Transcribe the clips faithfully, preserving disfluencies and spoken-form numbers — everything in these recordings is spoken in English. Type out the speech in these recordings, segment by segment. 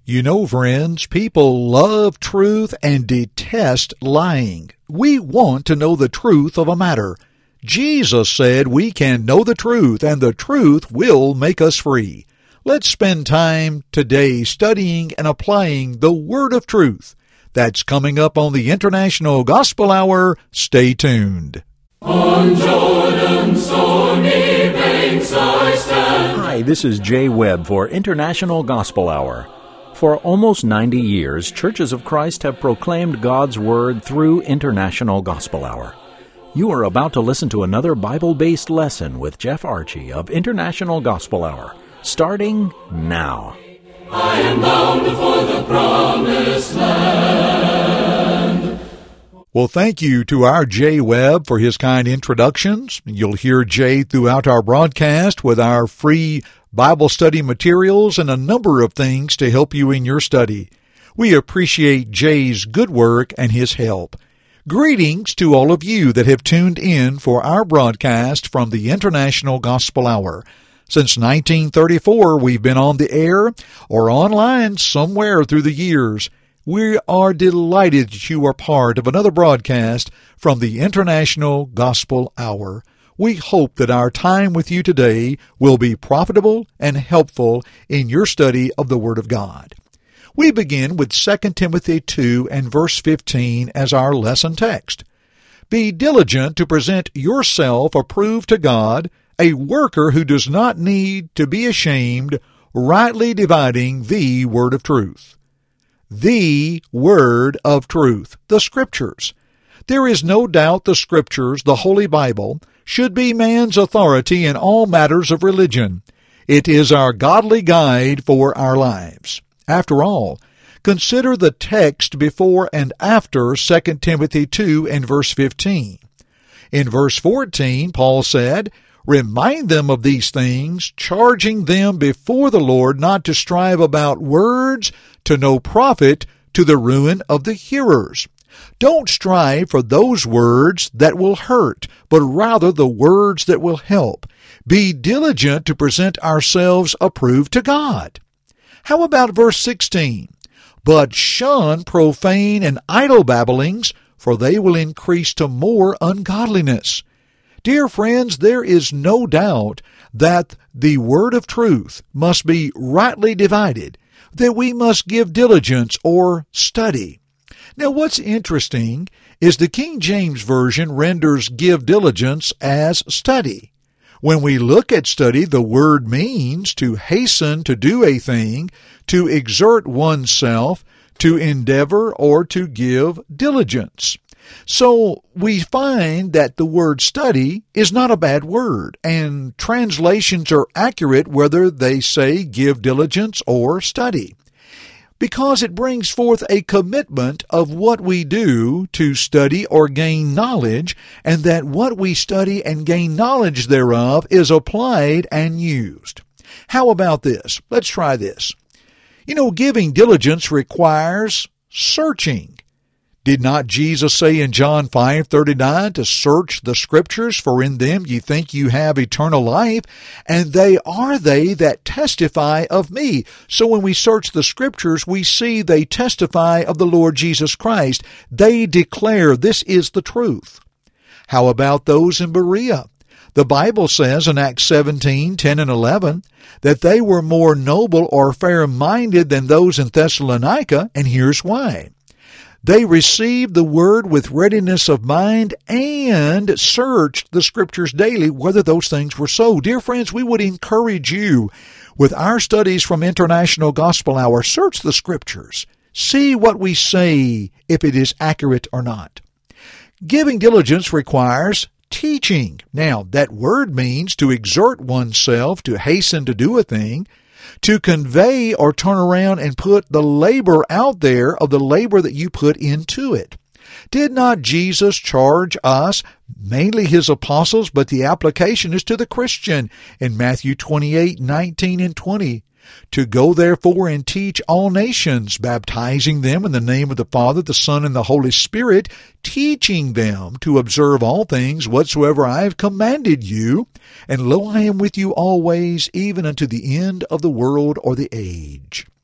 You know, friends, people love truth and detest lying. We want to know the truth of a matter. Jesus said we can know the truth, and the truth will make us free. Let's spend time today studying and applying the Word of Truth. That's coming up on the International Gospel Hour. Stay tuned. On Jordan's stormy banks I stand. Hi, this is Jay Webb for International Gospel Hour. For almost ninety years, Churches of Christ have proclaimed God's Word through International Gospel Hour. You are about to listen to another Bible-based lesson with Jeff Archie of International Gospel Hour, starting now. I am bound for the promised land. Well, thank you to our Jay Webb for his kind introductions. You'll hear Jay throughout our broadcast with our free Bible study materials and a number of things to help you in your study. We appreciate Jay's good work and his help. Greetings to all of you that have tuned in for our broadcast from the International Gospel Hour. Since nineteen thirty-four, we've been on the air or online somewhere through the years. We are delighted that you are part of another broadcast from the International Gospel Hour. We hope that our time with you today will be profitable and helpful in your study of the Word of God. We begin with Second Timothy two and verse fifteen as our lesson text. Be diligent to present yourself approved to God, a worker who does not need to be ashamed, rightly dividing the word of truth. The word of truth, the Scriptures. There is no doubt the Scriptures, the Holy Bible, should be man's authority in all matters of religion. It is our godly guide for our lives. After all, consider the text before and after Second Timothy two and verse fifteen. In verse fourteen, Paul said, "Remind them of these things, charging them before the Lord not to strive about words to no profit, to the ruin of the hearers." Don't strive for those words that will hurt, but rather the words that will help. Be diligent to present ourselves approved to God. How about verse sixteen? But shun profane and idle babblings, for they will increase to more ungodliness. Dear friends, there is no doubt that the word of truth must be rightly divided, that we must give diligence or study. Now, what's interesting is the King James Version renders give diligence as study. When we look at study, the word means to hasten to do a thing, to exert oneself, to endeavor, or to give diligence. So we find that the word study is not a bad word, and translations are accurate whether they say give diligence or study, because it brings forth a commitment of what we do to study or gain knowledge, and that what we study and gain knowledge thereof is applied and used. How about this? Let's try this. You know, giving diligence requires searching. Did not Jesus say in John five thirty-nine to search the Scriptures, for in them ye think you have eternal life, and they are they that testify of me. So when we search the Scriptures, we see they testify of the Lord Jesus Christ. They declare this is the truth. How about those in Berea? The Bible says in Acts seventeen ten and eleven that they were more noble or fair-minded than those in Thessalonica, and here's why. They received the word with readiness of mind and searched the Scriptures daily whether those things were so. Dear friends, we would encourage you with our studies from International Gospel Hour, search the Scriptures. See what we say, if it is accurate or not. Giving diligence requires teaching. Now, that word means to exert oneself, to hasten to do a thing, to convey or turn around and put the labor out there of the labor that you put into it. Did not Jesus charge us, mainly his apostles, but the application is to the Christian in Matthew twenty-eight nineteen and twenty, to go therefore and teach all nations, baptizing them in the name of the Father, the Son, and the Holy Spirit, teaching them to observe all things whatsoever I have commanded you. And lo, I am with you always, even unto the end of the world or the age.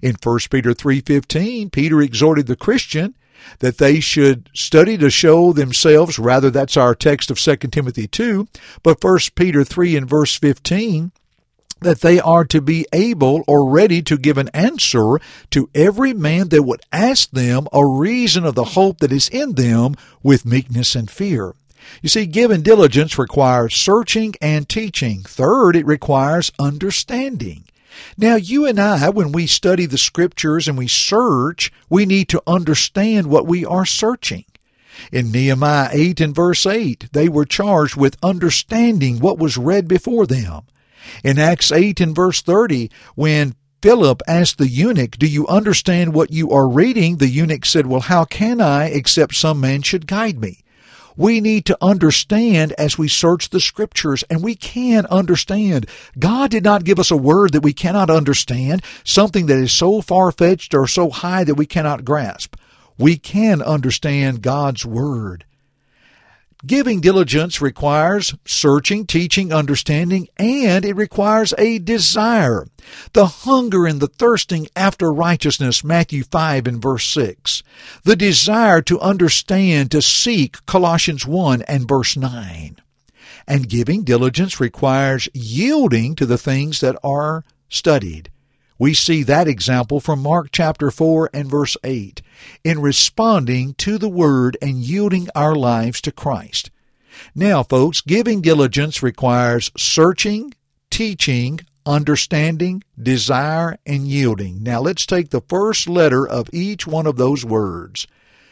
In First Peter three fifteen, Peter exhorted the Christian that they should study to show themselves, rather that's our text of Second Timothy two, but First Peter three and verse fifteen, that they are to be able or ready to give an answer to every man that would ask them a reason of the hope that is in them with meekness and fear. You see, giving diligence requires searching and teaching. Third, it requires understanding. Now, you and I, when we study the Scriptures and we search, we need to understand what we are searching. In Nehemiah eight and verse eight, they were charged with understanding what was read before them. In Acts eight and verse thirty, when Philip asked the eunuch, "Do you understand what you are reading?" the eunuch said, "Well, how can I except some man should guide me?" We need to understand as we search the Scriptures, and we can understand. God did not give us a word that we cannot understand, something that is so far-fetched or so high that we cannot grasp. We can understand God's Word. Giving diligence requires searching, teaching, understanding, and it requires a desire. The hunger and the thirsting after righteousness, Matthew five and verse six. The desire to understand, to seek, Colossians one and verse nine. And giving diligence requires yielding to the things that are studied. We see that example from Mark chapter four and verse eight, in responding to the Word and yielding our lives to Christ. Now, folks, giving diligence requires searching, teaching, understanding, desire, and yielding. Now, let's take the first letter of each one of those words.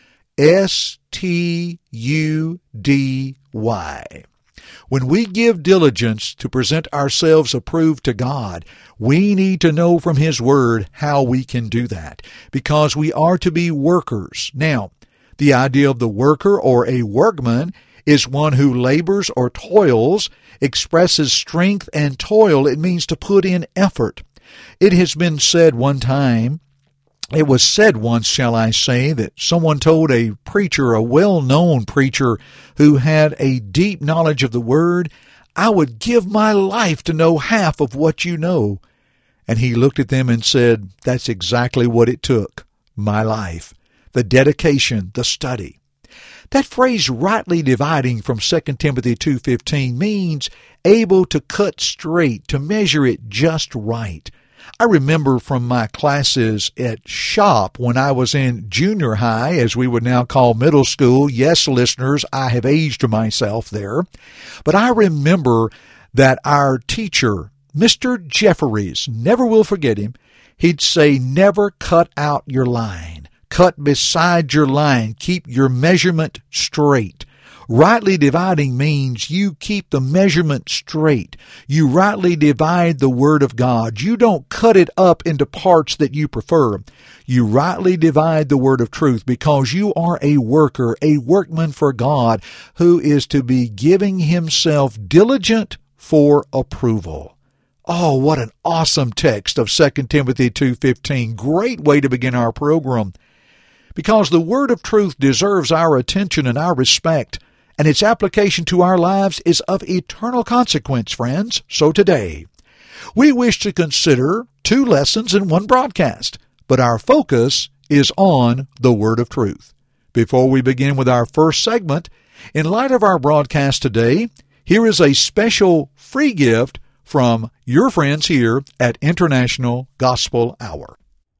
S T U D Y. When we give diligence to present ourselves approved to God, we need to know from His Word how we can do that, because we are to be workers. Now, the idea of the worker or a workman is one who labors or toils, expresses strength and toil. It means to put in effort. It has been said one time, It was said once, shall I say, that someone told a preacher, a well-known preacher who had a deep knowledge of the Word, "I would give my life to know half of what you know." And he looked at them and said, "That's exactly what it took, my life, the dedication, the study." That phrase, rightly dividing, from Second Timothy two fifteen, means able to cut straight, to measure it just right. I remember from my classes at shop when I was in junior high, as we would now call middle school. Yes, listeners, I have aged myself there. But I remember that our teacher, Mister Jefferies, never will forget him, he'd say, "Never cut out your line. Cut beside your line. Keep your measurement straight." Rightly dividing means you keep the measurement straight. You rightly divide the Word of God. You don't cut it up into parts that you prefer. You rightly divide the Word of truth, because you are a worker, a workman for God, who is to be giving himself diligent for approval. Oh, what an awesome text of Second Timothy two fifteen. Great way to begin our program, because the Word of truth deserves our attention and our respect, and its application to our lives is of eternal consequence, friends. So today, we wish to consider two lessons in one broadcast, but our focus is on the Word of truth. Before we begin with our first segment, in light of our broadcast today, here is a special free gift from your friends here at International Gospel Hour.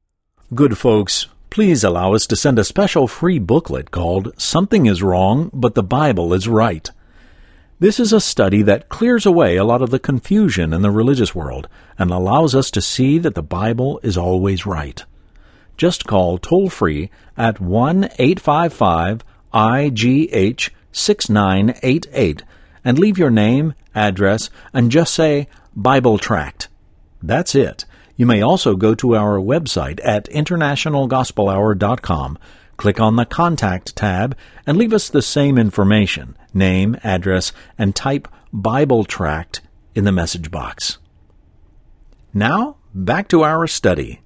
Good folks, please allow us to send a special free booklet called "Something is Wrong, but the Bible is Right." This is a study that clears away a lot of the confusion in the religious world and allows us to see that the Bible is always right. Just call toll-free at one eight five five I G H six nine eight eight and leave your name, address, and just say Bible Tract. That's it. You may also go to our website at international gospel hour dot com, click on the Contact tab, and leave us the same information, name, address, and type Bible Tract in the message box. Now, back to our study.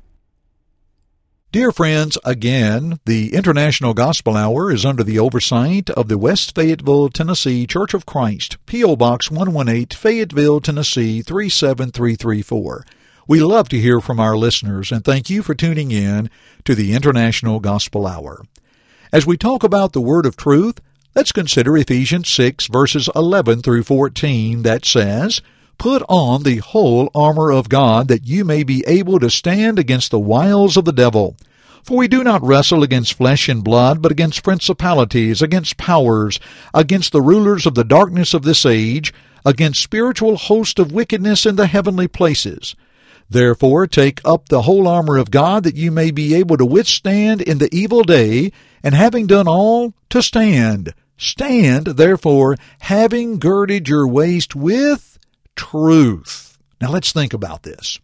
Dear friends, again, the International Gospel Hour is under the oversight of the West Fayetteville, Tennessee Church of Christ, P O. Box one one eight, Fayetteville, Tennessee three seven three three four. We love to hear from our listeners, and thank you for tuning in to the International Gospel Hour. As we talk about the Word of Truth, let's consider Ephesians six, verses eleven through fourteen, that says, "Put on the whole armor of God, that you may be able to stand against the wiles of the devil. For we do not wrestle against flesh and blood, but against principalities, against powers, against the rulers of the darkness of this age, against spiritual hosts of wickedness in the heavenly places. Therefore take up the whole armor of God, that you may be able to withstand in the evil day, and having done all, to stand. Stand, therefore, having girded your waist with truth." Now let's think about this.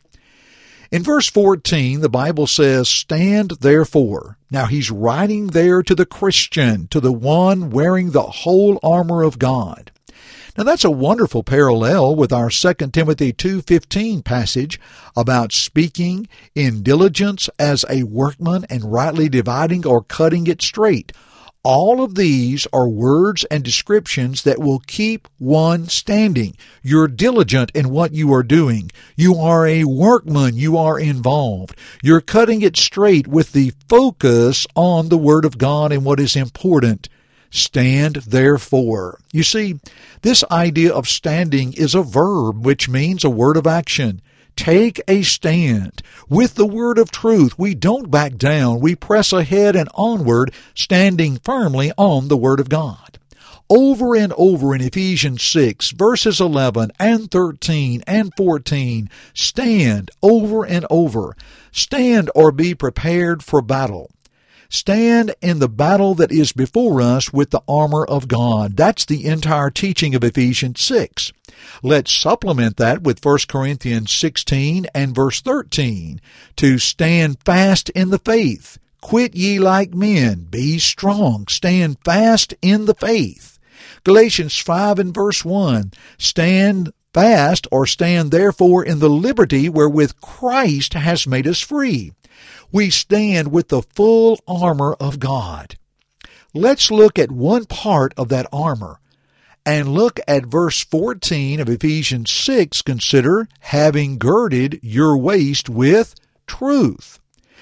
In verse fourteen, the Bible says, "Stand therefore." Now he's writing there to the Christian, to the one wearing the whole armor of God. Now that's a wonderful parallel with our Second Timothy two fifteen passage about speaking in diligence as a workman and rightly dividing or cutting it straight. All of these are words and descriptions that will keep one standing. You're diligent in what you are doing. You are a workman. You are involved. You're cutting it straight with the focus on the Word of God and what is important. Stand therefore. You see, this idea of standing is a verb, which means a word of action. Take a stand. With the word of truth, we don't back down. We press ahead and onward, standing firmly on the Word of God. Over and over in Ephesians six, verses eleven and thirteen and fourteen, stand over and over. Stand or be prepared for battle. Stand in the battle that is before us with the armor of God. That's the entire teaching of Ephesians six. Let's supplement that with First Corinthians sixteen and verse thirteen. To stand fast in the faith. Quit ye like men. Be strong. Stand fast in the faith. Galatians five and verse one. Stand fast, or stand therefore in the liberty wherewith Christ has made us free. We stand with the full armor of God. Let's look at one part of that armor and look at verse fourteen of Ephesians six. Consider having girded your waist with truth.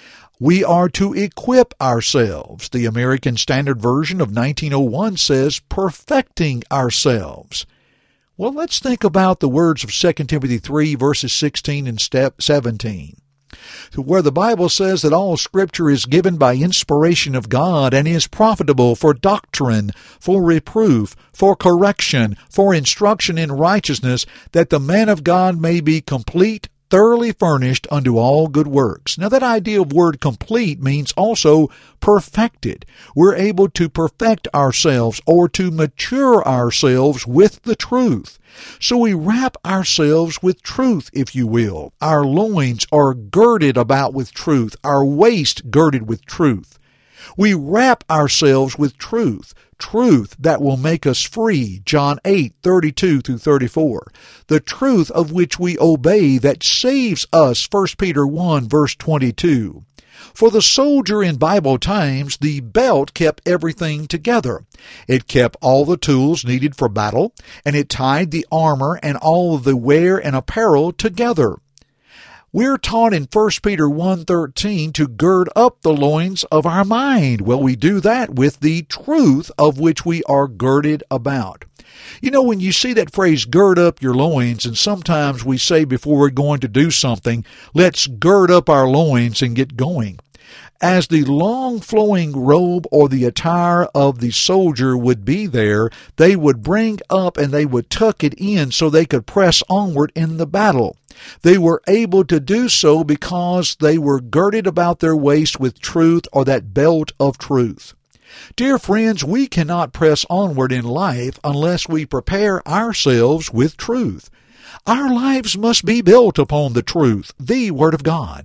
We are to equip ourselves. The American Standard Version of nineteen oh one says perfecting ourselves. Well, let's think about the words of Second Timothy three, verses sixteen and seventeen. Where the Bible says that all Scripture is given by inspiration of God and is profitable for doctrine, for reproof, for correction, for instruction in righteousness, that the man of God may be complete, thoroughly furnished unto all good works. Now that idea of word complete means also perfected. We're able to perfect ourselves or to mature ourselves with the truth. So we wrap ourselves with truth, if you will. Our loins are girded about with truth, our waist girded with truth. We wrap ourselves with truth, truth that will make us free, John eight, thirty-two through thirty-four. The truth of which we obey that saves us, First Peter one, verse twenty-two. For the soldier in Bible times, the belt kept everything together. It kept all the tools needed for battle, and it tied the armor and all of the wear and apparel together. We're taught in First Peter one thirteen to gird up the loins of our mind. Well, we do that with the truth of which we are girded about. You know, when you see that phrase, gird up your loins, and sometimes we say before we're going to do something, let's gird up our loins and get going. As the long flowing robe or the attire of the soldier would be there, they would bring up and they would tuck it in so they could press onward in the battle. They were able to do so because they were girded about their waist with truth, or that belt of truth. Dear friends, we cannot press onward in life unless we prepare ourselves with truth. Our lives must be built upon the truth, the Word of God.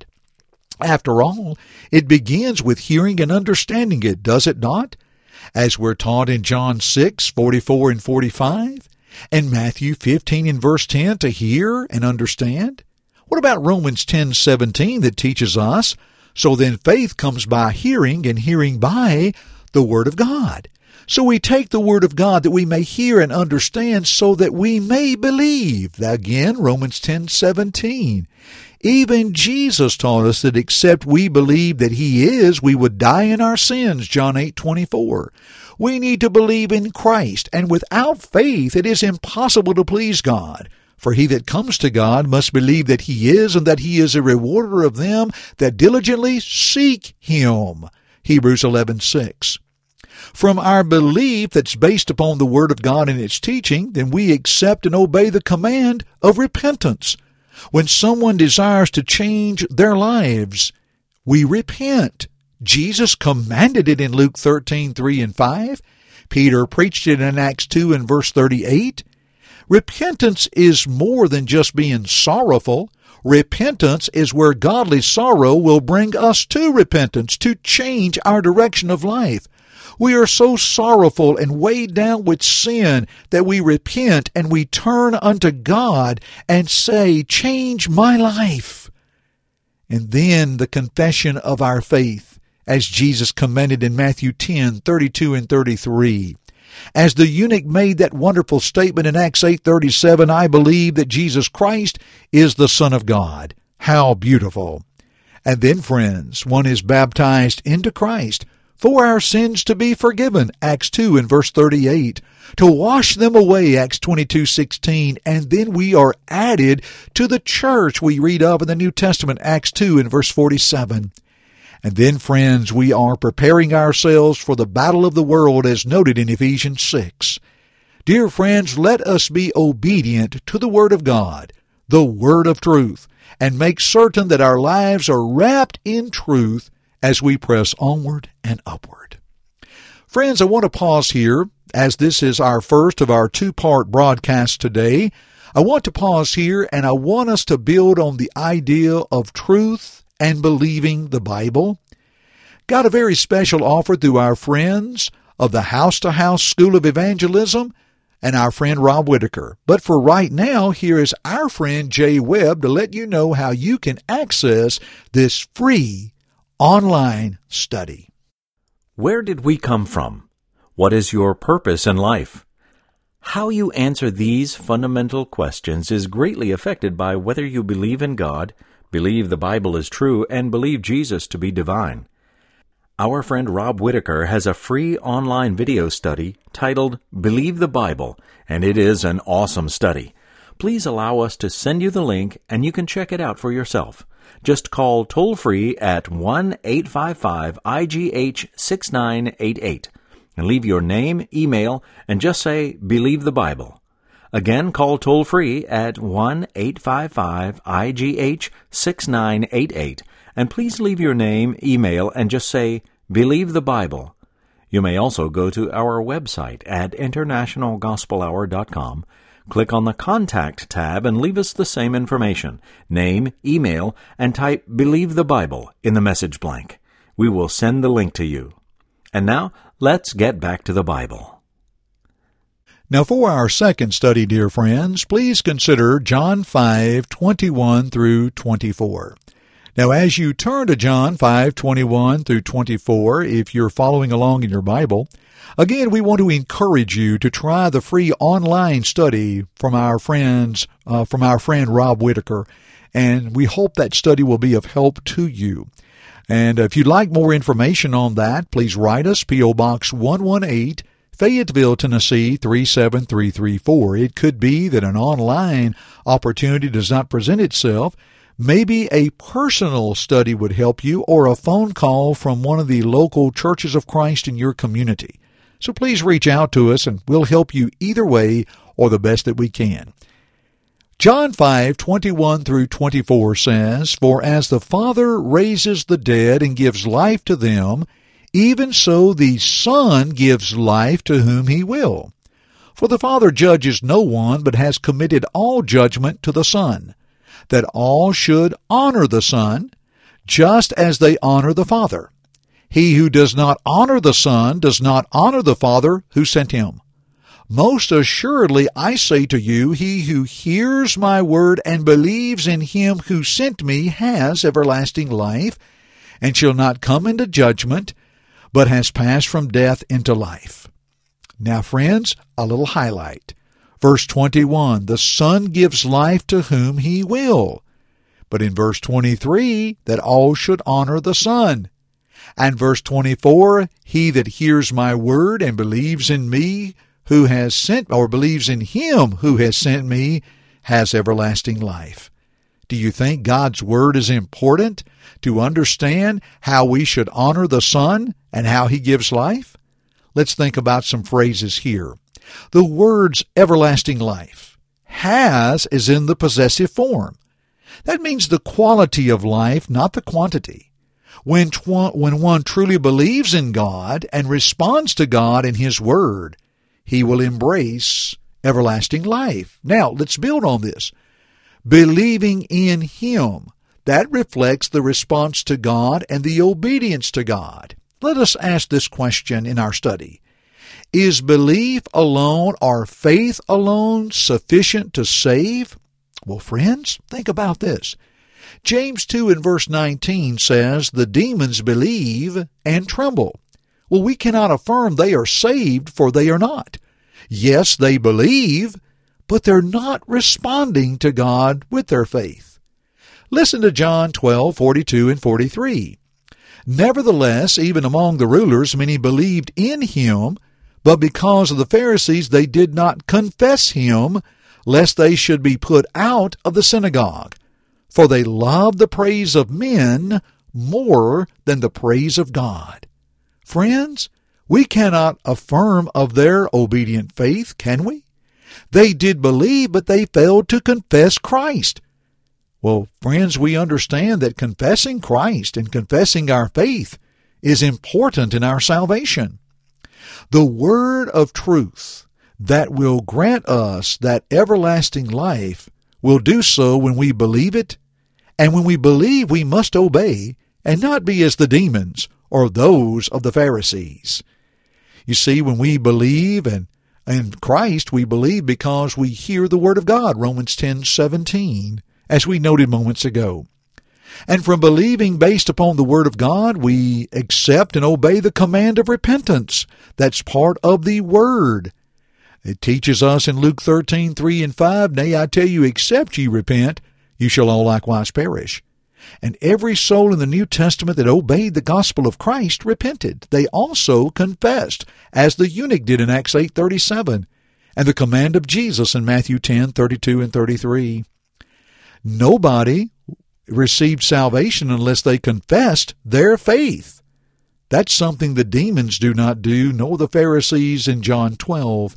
After all, it begins with hearing and understanding it, does it not? As we're taught in John six, forty-four and forty-five, and Matthew fifteen and verse ten, to hear and understand. What about Romans ten, seventeen that teaches us, so then faith comes by hearing, and hearing by the Word of God. So we take the Word of God that we may hear and understand so that we may believe. Again, Romans ten, seventeen. Even Jesus taught us that except we believe that He is, we would die in our sins, John eight twenty-four. We need to believe in Christ, and without faith it is impossible to please God. For he that comes to God must believe that He is, and that He is a rewarder of them that diligently seek Him. Hebrews eleven six. From our belief that's based upon the Word of God and its teaching, then we accept and obey the command of repentance. When someone desires to change their lives, we repent. Jesus commanded it in Luke thirteen three and five. Peter preached it in Acts two and verse thirty-eight. Repentance is more than just being sorrowful. Repentance is where godly sorrow will bring us to repentance, to change our direction of life. We are so sorrowful and weighed down with sin that we repent and we turn unto God and say, change my life. And then the confession of our faith, as Jesus commanded in Matthew ten thirty-two and thirty-three. As the eunuch made that wonderful statement in Acts eight thirty-seven, I believe that Jesus Christ is the Son of God. How beautiful. And then, friends, one is baptized into Christ for our sins to be forgiven, Acts two and verse thirty-eight, to wash them away, Acts twenty-two sixteen, and then we are added to the church we read of in the New Testament, Acts two and verse forty-seven. And then, friends, we are preparing ourselves for the battle of the world as noted in Ephesians six. Dear friends, let us be obedient to the Word of God, the Word of truth, and make certain that our lives are wrapped in truth as we press onward and upward. Friends, I want to pause here, as this is our first of our two-part broadcast today. I want to pause here, and I want us to build on the idea of truth and believing the Bible. Got a very special offer through our friends of the House to House School of Evangelism and our friend Rob Whitaker. But for right now, here is our friend Jay Webb to let you know how you can access this free online study. Where did we come from? What is your purpose in life? How you answer these fundamental questions is greatly affected by whether you believe in God, believe the Bible is true, and believe Jesus to be divine. Our friend Rob Whitaker has a free online video study titled Believe the Bible, and it is an awesome study. Please allow us to send you the link, and you can check it out for yourself. Just call toll-free at one eight five five I G H six nine eight eight and leave your name, email, and just say, Believe the Bible. Again, call toll-free at one eight five five I G H six nine eight eight, and please leave your name, email, and just say, Believe the Bible. You may also go to our website at international gospel hour dot com, click on the Contact tab, and leave us the same information, name, email, and type Believe the Bible in the message blank. We will send the link to you. And now, let's get back to the Bible. Now for our second study, dear friends, please consider John five twenty-one through twenty-four. Now as you turn to John five twenty-one through twenty-four, if you're following along in your Bible, again we want to encourage you to try the free online study from our friends, uh, from our friend Rob Whitaker, and we hope that study will be of help to you. And if you'd like more information on that, please write us, P O Box one eighteen, Fayetteville, Tennessee three seven three three four. It could be that an online opportunity does not present itself. Maybe a personal study would help you, or a phone call from one of the local churches of Christ in your community. So please reach out to us and we'll help you either way or the best that we can. John five twenty-one through twenty-four says, For as the Father raises the dead and gives life to them, even so the Son gives life to whom he will. For the Father judges no one, but has committed all judgment to the Son, that all should honor the Son, just as they honor the Father. He who does not honor the Son does not honor the Father who sent him. Most assuredly I say to you, he who hears my word and believes in him who sent me has everlasting life, and shall not come into judgment, but has passed from death into life. Now, friends, a little highlight. Verse twenty-one, the Son gives life to whom he will. But in verse twenty-three, that all should honor the Son. And verse twenty-four, he that hears my word and believes in me who has sent, or believes in him who has sent me, has everlasting life. Do you think God's word is important to understand how we should honor the Son and how he gives life? Let's think about some phrases here. The words everlasting life. Has is in the possessive form. That means the quality of life, not the quantity. When, tw- when one truly believes in God and responds to God in his word, he will embrace everlasting life. Now, let's build on this. Believing in him, that reflects the response to God and the obedience to God. Let us ask this question in our study. Is belief alone or faith alone sufficient to save? Well, friends, think about this. James two and verse nineteen says, the demons believe and tremble. Well, we cannot affirm they are saved, for they are not. Yes, they believe, but they're not responding to God with their faith. Listen to John twelve, forty-two and forty-three. Nevertheless, even among the rulers, many believed in him, but because of the Pharisees, they did not confess him, lest they should be put out of the synagogue. For they loved the praise of men more than the praise of God. Friends, we cannot affirm of their obedient faith, can we? They did believe, but they failed to confess Christ. Well, friends, we understand that confessing Christ and confessing our faith is important in our salvation. The word of truth that will grant us that everlasting life will do so when we believe it, and when we believe we must obey and not be as the demons or those of the Pharisees. You see, when we believe and in Christ, we believe because we hear the Word of God, Romans ten seventeen, as we noted moments ago. And from believing based upon the Word of God, we accept and obey the command of repentance. That's part of the Word. It teaches us in Luke thirteen, three and five, Nay, I tell you, except ye repent, you shall all likewise perish. And every soul in the New Testament that obeyed the gospel of Christ repented. They also confessed, as the eunuch did in Acts eight thirty-seven, and the command of Jesus in Matthew ten thirty-two and thirty-three. Nobody received salvation unless they confessed their faith. That's something the demons do not do, nor the Pharisees in John twelve.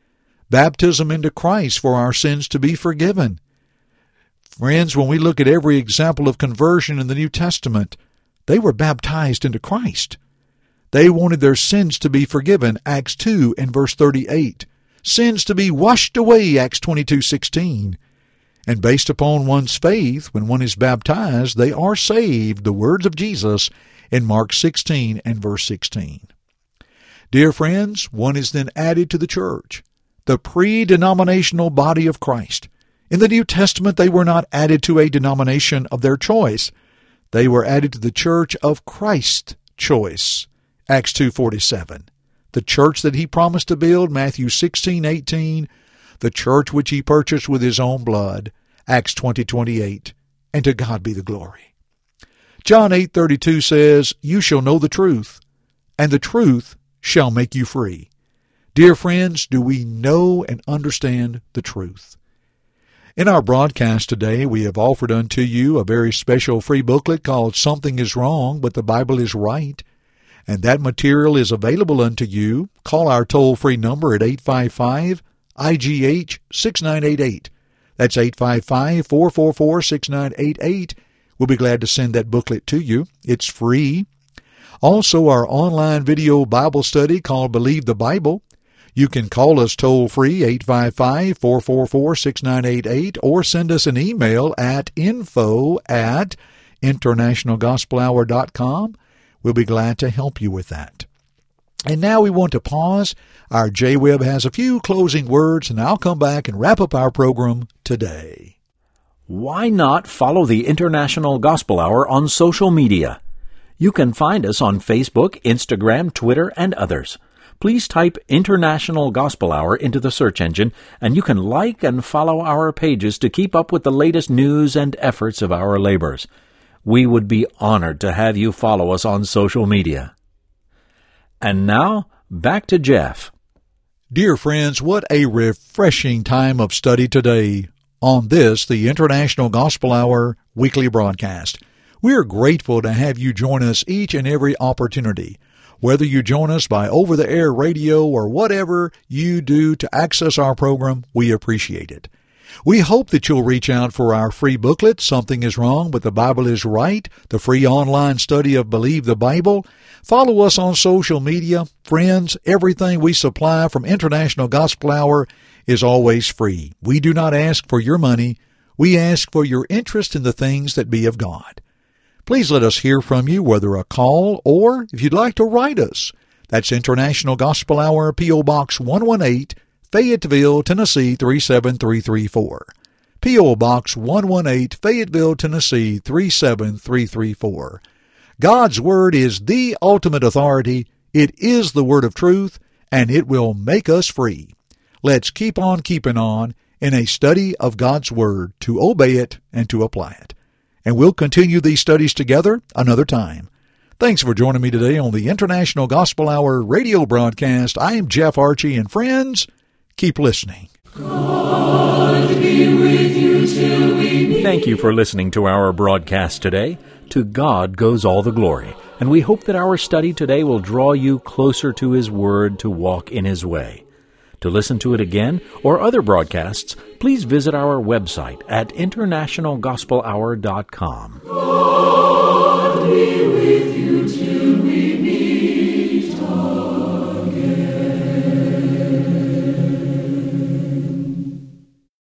Baptism into Christ for our sins to be forgiven. Friends, when we look at every example of conversion in the New Testament, they were baptized into Christ. They wanted their sins to be forgiven, Acts two and verse thirty-eight. Sins to be washed away, Acts twenty-two sixteen. And based upon one's faith, when one is baptized, they are saved, the words of Jesus in Mark sixteen and verse sixteen. Dear friends, one is then added to the church, the pre-denominational body of Christ. In the New Testament, they were not added to a denomination of their choice. They were added to the church of Christ's choice, Acts two forty-seven. The church that he promised to build, Matthew sixteen eighteen. The church which he purchased with his own blood, Acts twenty twenty-eight. And to God be the glory. John eight thirty-two says, You shall know the truth, and the truth shall make you free. Dear friends, do we know and understand the truth? In our broadcast today, we have offered unto you a very special free booklet called Something is Wrong, but the Bible is Right. And that material is available unto you. Call our toll-free number at eight five five I G H six nine eight eight. That's eight five five, four four four, six nine eight eight. We'll be glad to send that booklet to you. It's free. Also, our online video Bible study called Believe the Bible. You can call us toll-free, eight five five, four four four, six nine eight eight, or send us an email at info at international gospel hour dot com. We'll be glad to help you with that. And now we want to pause. Our J-Web has a few closing words, and I'll come back and wrap up our program today. Why not follow the International Gospel Hour on social media? You can find us on Facebook, Instagram, Twitter, and others. Please type International Gospel Hour into the search engine, and you can like and follow our pages to keep up with the latest news and efforts of our labors. We would be honored to have you follow us on social media. And now, back to Jeff. Dear friends, what a refreshing time of study today on this, the International Gospel Hour weekly broadcast. We are grateful to have you join us each and every opportunity. Whether you join us by over-the-air radio or whatever you do to access our program, we appreciate it. We hope that you'll reach out for our free booklet, Something is Wrong, but the Bible is Right, the free online study of Believe the Bible. Follow us on social media. Friends, everything we supply from International Gospel Hour is always free. We do not ask for your money. We ask for your interest in the things that be of God. Please let us hear from you, whether a call or if you'd like to write us. That's International Gospel Hour, P O. Box one one eight, Fayetteville, Tennessee three seven three three four. P O. Box one one eight, Fayetteville, Tennessee three seven three three four. God's Word is the ultimate authority. It is the Word of truth, and it will make us free. Let's keep on keeping on in a study of God's Word to obey it and to apply it. And we'll continue these studies together another time. Thanks for joining me today on the International Gospel Hour radio broadcast. I am Jeff Archie, and friends, keep listening. God be with you till we meet. Thank you for listening to our broadcast today. To God goes all the glory, and we hope that our study today will draw you closer to His Word to walk in His way. To listen to it again or other broadcasts, please visit our website at international gospel hour dot com. God be with you.